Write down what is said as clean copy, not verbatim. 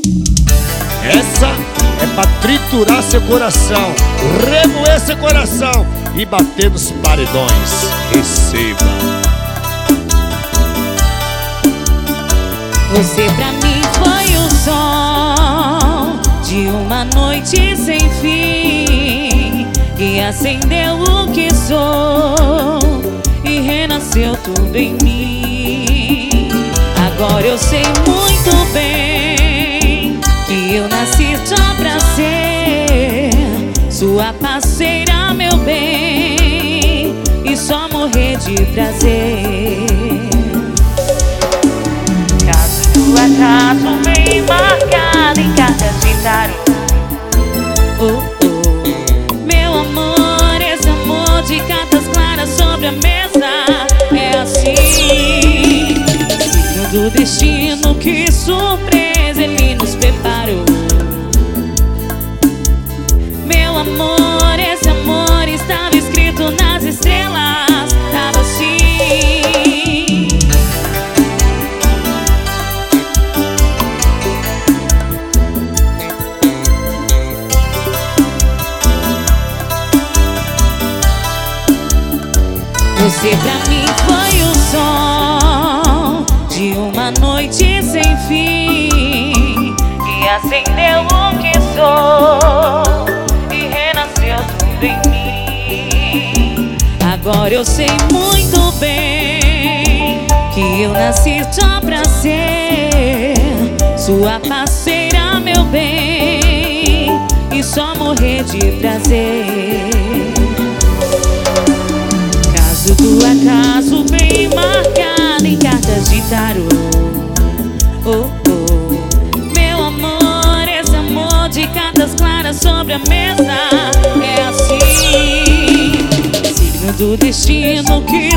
Essa é pra triturar seu coração, remoer seu coração e bater nos paredões. Receba. Você pra mim foi o sol de uma noite sem fim, que acendeu o que sou e renasceu tudo em mim. Agora eu sei muito bem que eu nasci só pra ser sua parceira, meu bem, e só morrer de prazer. Caso do acaso bem marcado em cartas de tarô. Meu amor, esse amor de cartas claras sobre a mesa é assim, signo do destino, que surpresa ele nos preparou. Meu amor, esse amor estava escrito nas estrelas, estava assim. Você pra mim foi o sol de uma noite sem fim, que acendeu o que sou e renasceu tudo em mim. Agora eu sei muito bem que eu nasci só pra ser sua parceira, meu bem, e só morrer de prazer. Caso do acaso bem marcado em cartas de tarô. Meu amor, esse amor de cartas claras sobre a mesa é assim, signo do destino, que